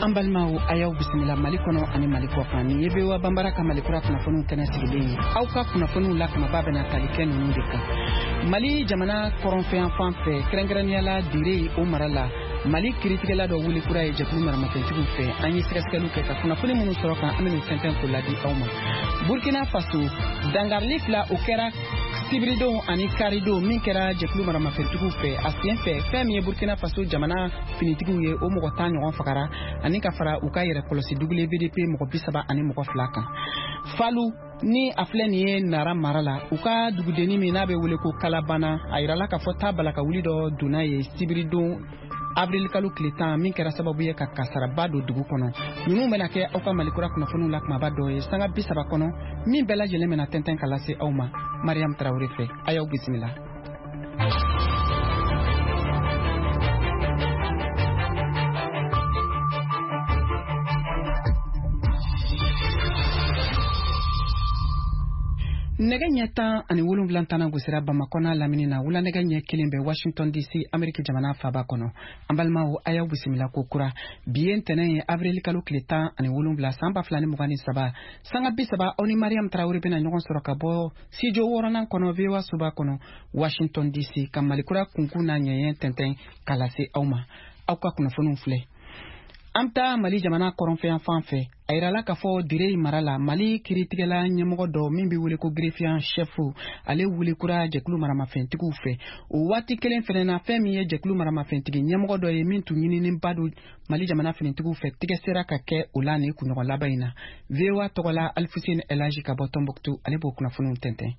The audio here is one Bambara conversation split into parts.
Ambalmao ayaw bisimila Mali kono ani Mali kɔkan ni yebe wa bambara ka Mali kura kunnafoniw kɛnɛ sigilen aw ka kunnafoniw la kuma ba bɛna tali kɛ ninnu de kan. Mali jamana kɔrɔnfɛn fan fɛ kɛrɛnkɛrɛnniyala dire o mara la Mali kiritigɛla dɔ wuli kura ye jɛkulu maramafɛntigiw fɛ an ye sɛgɛsɛgɛliw kɛ ka kunnafoni minnu sɔrɔ kan an bɛ sɛnsɛn ko ladi aw ma. Burkina Faso dangarili fila o kɛra Sibridenw ani Karidenw min kɛra jɛkulu maramafɛntigiw fɛ a sen fɛ fɛn min ye Burkina Faso jamana finitigiw ye o mɔgɔ 10 ɲɔgɔn fagara ani ka fara u ka yɛrɛ kɔlɔsi dugule BDP mɔgɔ 30 ani mɔgɔ 2 kan. Falu ni a filɛ nin ye Nara mara la u ka dugudenni min n'a bɛ wele ko Kalabana a yirala ka fɔ taa balaka wuli dɔ donna ye Sibridenw avril kalo tile 10 min kɛra sababu ye ka kasaraba don dugu kɔnɔ. Ninnu bɛna kɛ aw ka Malikura kunnafoniw la kumaba dɔ ye sanga 30 kɔnɔ min bɛɛ lajɛlen bɛna tɛntɛn ka lase aw ma. Mariam Traoré fɛ a y'aw bisimila. Nɛgɛ ɲɛ 10 ani 7 gosira Bamakɔ n'a lamini na wula nɛgɛ ɲɛ 1 bɛ Washington DC Ameriki jamana faaba kɔnɔ. An balimaw a y'aw bisimila ko kura bi ye ntɛnɛn ye avril kalo tile 10 ani 7 san 2023 sanga 30 aw ni Mariam Traoré bɛna ɲɔgɔn sɔrɔ ka bɔ studio 6nan kɔnɔ VOA Soba kɔnɔ Washington DC ka Malikura kunkun n'a ɲɛɲɛ tɛntɛn ka lase aw ma. Aw ka kunnafoniw filɛ. An taa Mali jamana kɔrɔnfɛn fan fɛ a yirala k'a fɔ dire mara la Mali kiritigɛla ɲɛmɔgɔ dɔ min bɛ wele ko greffier chef ale wuli kura jɛkulu maramafɛntigiw fɛ o waati kelen fɛnɛ na fɛn min ye jɛkulu maramafɛntigi ɲɛmɔgɔ dɔ ye min tun ɲininen ba don Mali jamana finitigiw fɛ tigɛ sera ka kɛ o la ni kunɲɔgɔn laban in na. VOA tɔgɔla Alfuseni Elaji ka bɔ Tombouctou ale b'o kunnafoniw tɛntɛn.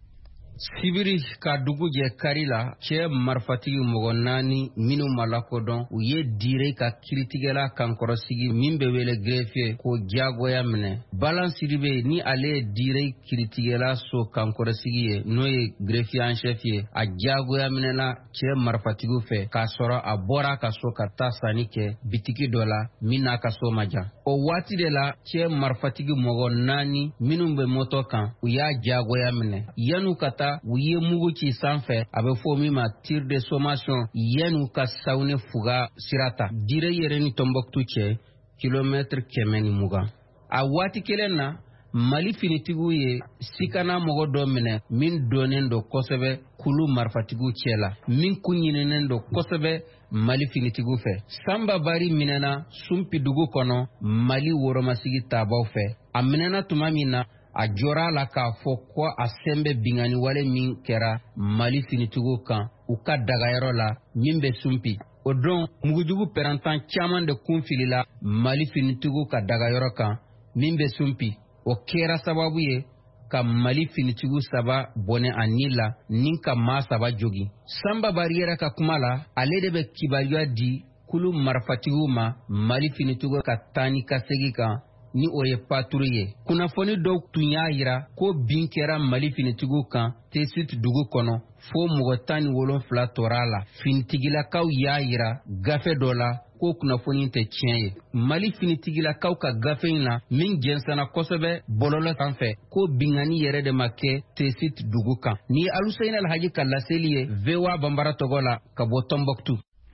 Sibiri ka dugu jɛ kari la cɛ marifatigi mɔgɔ 4 minnu ma lakodɔn u ye dire ka kiritigɛla kankɔrɔsigi min bɛ wele greffier ko jagoya minɛ. Balan Sidibe ni ale ye dire kiritigɛla so kankɔrɔsigi ye n'o ye greffier en chef ye a jagoya minɛla cɛ marifatigiw fɛ k'a sɔrɔ a bɔra ka so ka taa sanni kɛ bitiki dɔ la min n'a ka so ma jan. O waati de la cɛ marifatigi mɔgɔ 4 minnu bɛ moto kan u y'a jagoya minɛ yan'u ka taa u ye mugu ci sanfɛ a bɛ fɔ min ma tir de sommation yan'u ka sawune fuga sirata dire yɛrɛ ni Tombouctou cɛ kilomètre 120. A waati kelen na Mali finitigiw ye sikana mɔgɔ dɔ minɛ min donnen don kosɛbɛ kulu marifatigiw cɛ la min kun ɲininen don kosɛbɛ Mali finitigiw fɛ. Samba Bari minɛna Sumpi dugu kɔnɔ Mali woromasigi tabaw fɛ. A minɛna tuma min na a jɔra la k'a fɔ ko a sen bɛ bingani wale min kɛra Mali finitigiw kan u ka dagayɔrɔ la min bɛ Sumpi. O don mugujugu pɛrantan caman de kun filila Mali finitigiw ka dagayɔrɔ kan min bɛ Sumpi. O kɛra sababu ye ka Mali finitigiw 3 bɔnɛ a ni la ni ka maa 3 jogi. Samba Bari yɛrɛ ka kuma la ale de bɛ kibaruya di kulu marifatigiw ma Mali finitigiw ka taa ni ka segi kan ni o ye patrouille ye. Kunnafoni dɔw tun y'a yira ko bin kɛra Mali finitigiw kan Tesit dugu kɔnɔ fo mɔgɔ 17 tora la. Finitigilakaw y'a yira gafe dɔ la ko kunnafoni tɛ tiɲɛ ye. Mali finitigilakaw ka gafe in na min jɛnsɛnna kosɛbɛ bɔlɔlɔ sanfɛ ko bingani yɛrɛ de ma kɛ Tesit dugu kan. Ni Aluseyini Alhaji ka laseli ye VOA Bambara tɔgɔ la ka bɔ Tombouctou.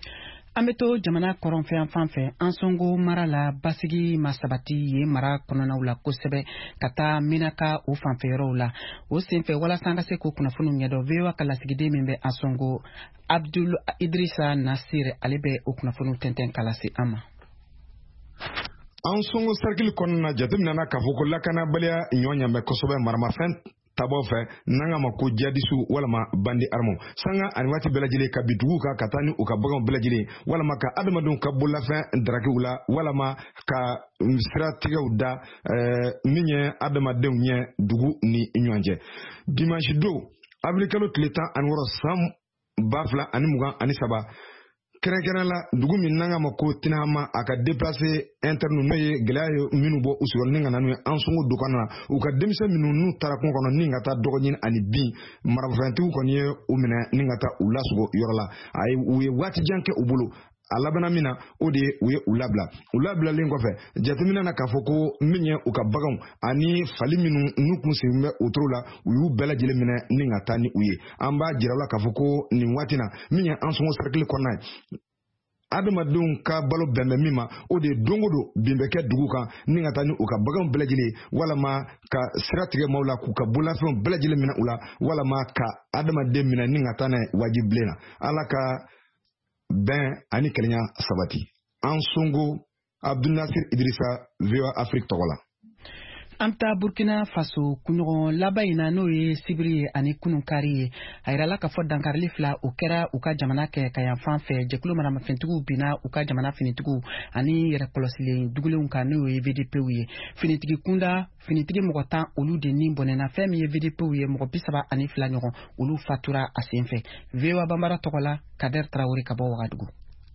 An bɛ to jamana kɔrɔnfɛn fan fɛ an sɔngo mara la basigi ma sabati ye mara kɔnɔnaw la kosɛbɛ ka taa Minaka o fanfɛyɔrɔw la o senfɛ walasa an ka se k'o kunnafoniw ɲɛdɔn VOA ka lasigiden min bɛ an sɔngo Abdul Idrissa Nasir ale bɛ o kunnafoniw tɛntɛn ka lase an ma. An sɔngo cercle kɔnɔna jateminɛna k'a fɔ ko lakanabaliya ɲɔ ɲamɛ kosɛbɛ maramafɛn tabaw fɛ n'anga ma ko jadisu walama bandi armo sanga ani waati bɛɛ lajɛlen ka bitugu ka taa ni u ka baganw bɛɛ lajɛlen walama ka adamadenw ka bolafɛn darakiw la walama ka siratigɛw da min ye adamadenw ɲɛ dugu ni ɲɔgɔn cɛ. Dimanche don avril kalo tile 10 ani 6 san 2023 kɛrɛnkɛrɛn la dugu min n'anga ma ko Tinahama a ka déplacé interne n'o ye gɛlɛya ye minnu bɔ u sɔrɔ ni ka na n'u ye an sɔngo dugu kɔnɔ na u ka denmisɛn minnu n'u taara kungo kɔnɔ ni ka taa dɔgɔ ɲini ani bin marafɛntigiw kɔni ye u minɛ ni ka taa u lasogo yɔrɔ la u ye waati jan kɛ u bolo a labanna min na o de u ye u labila u labilalen kɔfɛ jateminɛ na k'a fɔ ko min ye u ka baganw ani fali minnu n'u kun sen bɛ o toro la u y'u bɛɛ lajɛlen minɛ ni ka taa ni u ye an b'a jira la k'a fɔ ko nin waati na min ye an sɔngo cercle kɔnɔna ye adamadenw ka balo bɛnbɛn min ma o de don o don bin bɛ kɛ dugu kan ni ka taa ni u ka baganw bɛɛ lajɛlen walama ka sira tigɛ maaw la k'u ka bolafɛnw bɛɛ lajɛlen minɛ u la walama ka adamaden minɛ ni ka taa n'a ye wajibilen na ala ka bɛn ani kelenya sabati an songo Abdunasir Idrissa VOA Afrique tɔgɔ la. Amta Burkina Faso kunɲɔgɔn laban in na n'o ye sibiri ye ani kununkari ye a yirala k'a fɔ dankarili fila u kɛra u ka jamana kɛ ka yan fan fɛ jɛkulu maramafɛntigiw binna u ka jamana finitigiw ani yɛrɛkɔlɔsilen dugulenw kan n'o ye VDPw ye finitigi kunda finitigi mɔgɔ 10 olu de ni bɔnɛna fɛn min ye VDPw ye mɔgɔ 32 ɲɔgɔn olu fatura a senfɛ VOA Bambara tɔgɔ la Kader Traoré ka bɔ Wagadugu.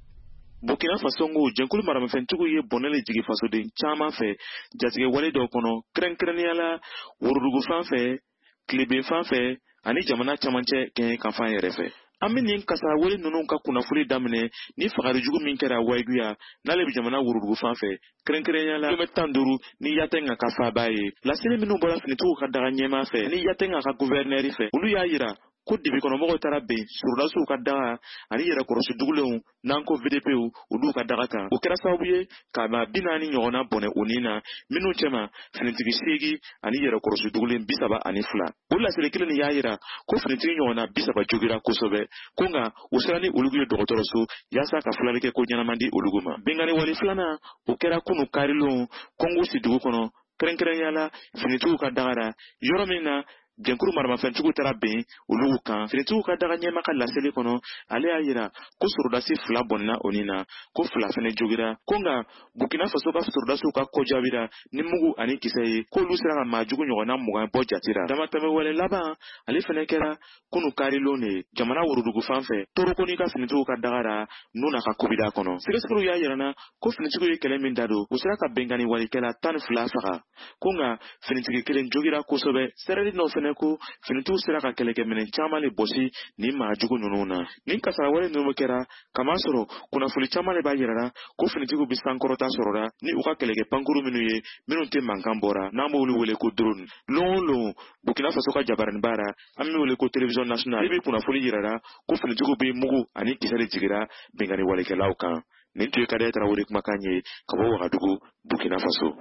Burkina Faso jɛnkulu maramafɛntigiw ye bɔnɛli jigi fasoden caman fɛ jatigɛ wale dɔw kɔnɔ kɛrɛnkɛrɛnnenya la worodugu fan fɛ tileben fan fɛ ani jamana camancɛ kɛɲɛ kanfan yɛrɛ fɛ. An bɛ nin kasara wale ninnu ka kunnafoni daminɛ ni fagarijugu min kɛra Wayiguya n'ale bɛ jamana worodugu fan fɛ kɛrɛnkɛrɛnnenya la kilomètre 15 ni Yatenga ka faaba ye laseli minnu bɔra finitigiw ka daga ɲɛmaa fɛ ni Yatenga ka gouverneur fɛ olu y'a yira ko dibi kɔnɔmɔgɔw taara ben surudasiw ka daga ani yɛrɛkɔrɔsi dugulenw n'an ko VDPw olu ka daga kan o kɛra sababu ye ka ma 40 ɲɔgɔnna bɔnɛ o nin na minnu cɛma finitigi 8 ani yɛrɛkɔrɔsi dugulen 32 o laseli kelen y'a yira ko finitigi ɲɔgɔnna 30 jogira kosɛbɛ ko nka u sera ni olugu ye dɔgɔtɔrɔso yaasa ka filali kɛ ko ɲɛnama di olugu ma bengani wale filanan o kɛra kunu karilon Kongosi dugu kɔnɔ kɛrɛnkɛrɛnnenya la finitigiw ka dagara yɔrɔ min na jɛnkulu maramafɛntigiw taara ben olugu kan finitigiw ka daga ɲɛma ka laseli kɔnɔ ale y'a yira ko surudasi 2 bɔnna o nin na ko 2 fɛnɛ jogira ko nka Burkina Faso ka surudasiw ka kɔjabira ni mugu ani kisɛ ye k'olu sera ka maajugu ɲɔgɔnna 20 bɔ jatira damatɛmɛ wale laban ale fɛnɛ kɛra kunu karilon de jamana worodugu fan fɛ torokoni ka finitigiw ka dagara n'u na ka kobida kɔnɔ sɛgɛsɛgɛliw y'a yirana ko finitigiw ye kɛlɛ min dadon u sera ka bengani walikɛla 12 faga ko nka finitigi kelen jogira kosɛbɛ sɛrɛli nɔ fɛnɛ ko finitigiw sera ka kɛlɛkɛminɛ caman le bɔsi ni maajugu ninnu na nin kasara wale ninnu kɛra kama sɔrɔ kunnafoni caman le b'a yirara ko finitigiw bi sankɔrɔta sɔrɔra ni u ka kɛlɛkɛ pankuru minnu ye minnu tɛ mankan bɔra n'an b'olu wele ko drone lon Burkina Faso ka jabarani baara an bɛ wele ko télévision nationale i bɛ kunnafoni yirara ko finitigiw bɛ mugu ani kisɛ de jigira bengani walekɛlaw kan nin tun ye Kader Traoré kumakan ye ka bɔ Wagadugu Burkina Faso.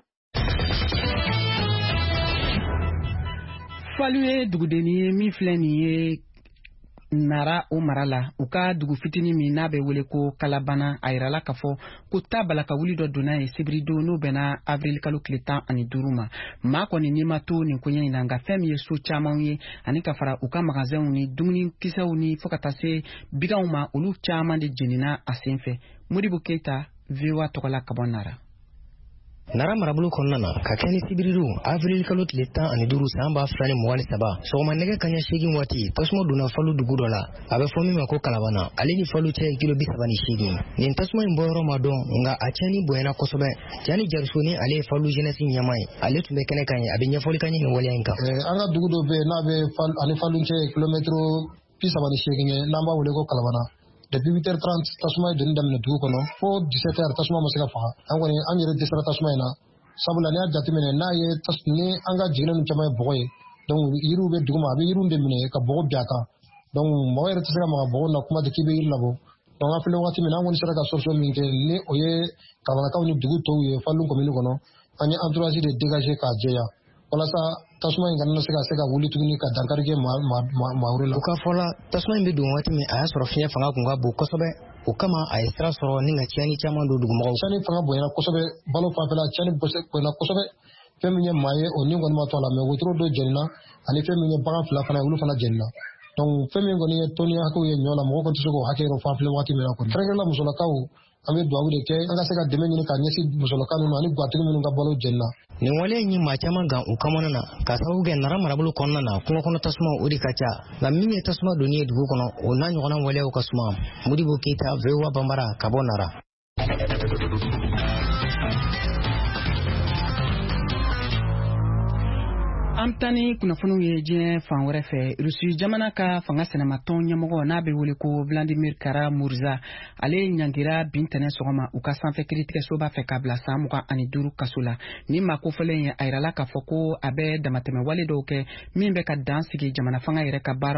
Falu ye dugudenni ye min filɛ nin ye Nara o mara la u ka dugu fitinin min n'a bɛ wele ko Kalabana a yirala k'a fɔ ko tabala ka wuli dɔ donna ye sibiri don n'o bɛnna avril kalo tile 15 ma maa kɔni n'i ma to nin koɲɛ in na nka fɛn min ye so camanw ye ani ka fara u ka magasinw ni dumuni kisɛw ni fo ka taa se biganw ma olu caman de jenina a senfɛ Modibo Keita VOA tɔgɔ la ka bɔ Nara. Nara marabolo kɔnɔna na ka kɛ ni sibiriru avril kalo tile 15 san 2023 sɔgɔma nɛgɛ kaɲɛ 8 waati tasuma donna Falu dugu dɔ la a bɛ fɔ min ma ko Kalabana ale ni Falu cɛ kilo 38 nin tasuma in bɔyɔrɔ ma dɔn nka a cɛni bonyana kosɛbɛ Jani Jariso ni ale ye Falu jeunesse ɲɛmaa ye ale tun bɛ kɛnɛ kan ye a bɛ ɲɛfɔli kan nin waleya in kan an ka dugu dɔ bɛ n'a bɛ ani Falu cɛ kilomètre 38 ye n'an b'a wele ko Kalabana depuis 8h30 tasuma ye donni daminɛ dugu kɔnɔ fo 17h tasuma ma se ka faga an kɔni an yɛrɛ dɛsɛra tasuma in na sabula n'i y'a jateminɛ n'a ye ni an ka jiginɛ ninnu caman ye bɔgɔ ye donc yiriw bɛ dugu ma a bɛ yiriw de minɛ ka bɔgɔ bin a kan donc mɔgɔ yɛrɛ tɛ se ka maga bɔgɔ na kuma tɛ k'i bɛ yiri labɔ donc an filɛ wagati min na an kɔni sera ka solution min kɛ ni o ye Kalabanakaw ni dugu tɔw ye Falu commune kɔnɔ an ye entourage de dégager k'a jɛya walasa tasuma in kana se ka wuli tuguni ka dankari kɛ maa wɛrɛ la. U ka fɔ la tasuma in bɛ don waati min a y'a sɔrɔ fiɲɛ fanga kun ka bon kosɛbɛ o kama a ye sira sɔrɔ ni ka tiɲɛni caman don dugumɔgɔw. Tiɲɛni fanga bonyana kosɛbɛ balo fanfɛla tiɲɛni bonyana kosɛbɛ fɛn min ye maa ye o ni kɔni ma to a la mais wotoro dɔ jɛnina ani fɛn min ye bagan 2 fana ye olu fana jɛnina donc fɛn min kɔni ye tɔni hakɛw ye ɲɔ la mɔgɔ kɔni tɛ se k'o hakɛ yɛrɛ fɔ an filɛ waati min na kɔni kɛrɛnkɛrɛnnenya la musolakaw an bɛ dugawu de kɛ an ka se ka dɛmɛ ɲini ka ɲɛsin musolaka ninnu ani gatigi minnu ka balo jɛnina. Nin waleya in ye maa caman gan u kamana na ka sababu kɛ Nara marabolo kɔnɔna na kungo kɔnɔ tasuma o de ka ca nka min ye tasuma donni ye dugu kɔnɔ o n'a ɲɔgɔnna waleyaw ka suma Modibo Keita VOA Bambara ka bɔ Nara. An bɛ taa ni kunnafoniw ye diɲɛ fan wɛrɛ fɛ Rusi jamana ka fanga sɛnɛmatɔn ɲɛmɔgɔ n'a bɛ wele ko Vladimir Kara-Murza ale ɲangira bin tɛnɛ sɔgɔma u ka sanfɛ kiiritigɛso b'a fɛ k'a bila san 25 kaso la ni maa kofɔlen ye a yirala k'a fɔ ko a bɛ damatɛmɛ wale dɔw kɛ min bɛ ka dan sigi jamana fanga yɛrɛ ka baara